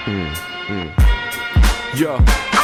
Yeah.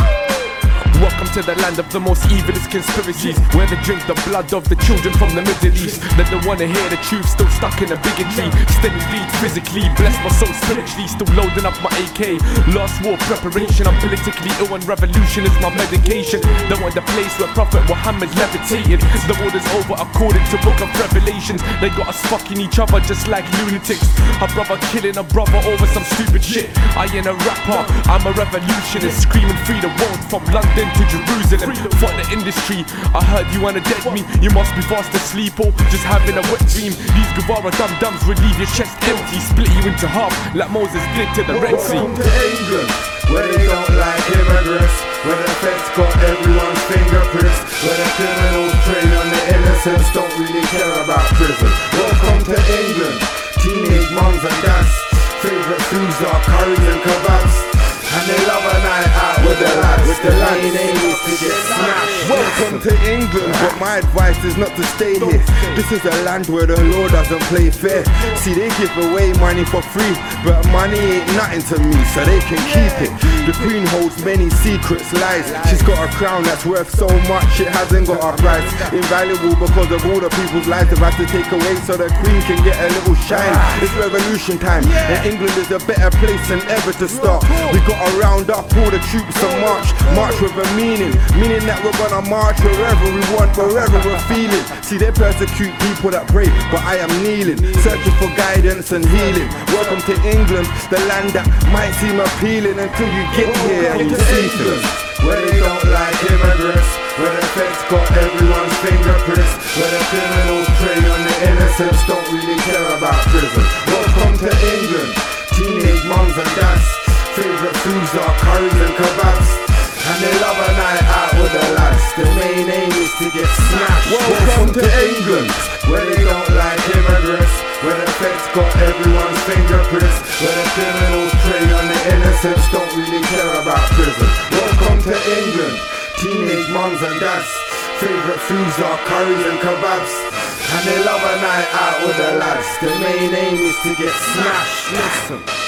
Welcome to the land of the most evilest conspiracies, where they drink the blood of the children from the Middle East. They don't wanna hear the truth, still stuck in a bigotry. Still bleed physically, bless my soul spiritually. Still loading up my AK, last war preparation. I'm politically ill and revolution is my medication. They want the place where Prophet Muhammad levitated. The war is over according to Book of Revelations. They got us fucking each other just like lunatics. A brother killing a brother over some stupid shit. I ain't a rapper, I'm a revolutionist, screaming free the world from London to Jerusalem. Fuck the industry, I heard you wanna dead me. You must be fast asleep or just having a wet dream. These Guevara dum-dums will leave your chest empty, split you into half like Moses did to the Red Sea. Welcome to England, where they don't like immigrants, where the feds got everyone's fingerprints, where the criminals prey on the innocents, don't really care about prison. Welcome to England, teenage mums and dads, favorite foods are curries and kebabs, and they love a night out with the lads. The main aim is to get smashed. Welcome to England, but my advice is not to stay here. This is a land where the law doesn't play fair. See, they give away money for free, but money ain't nothing to me, so they can keep it. The Queen holds many secrets, lies. She's got a crown that's worth so much, it hasn't got a price. Invaluable because of all the people's lives they've had to take away, so the Queen can get a little shine. It's revolution time, and England is a better place than ever to start. We gotta round up all the troops and march with a meaning that we're gonna march wherever we want, wherever we're feeling. See, they persecute people that pray, but I am kneeling, searching for guidance and healing. Welcome to England, the land that might seem appealing until you get here and you see things. Where they don't like immigrants, where the feds got everyone's fingerprints, where the criminals prey on the innocents, don't really care about prison. Welcome to England, teenage mums and dads, favorite foods are curries and kebabs, and they love a night out with the lads. The main aim is to get smashed. Welcome to England, where they don't like immigrants, where the feds got everyone's fingerprints, where the criminals prey on the innocents, don't really care about prison. Welcome to England, teenage mums and dads, favorite foods are curries and kebabs, and they love a night out with the lads. The main aim is to get smashed. Listen.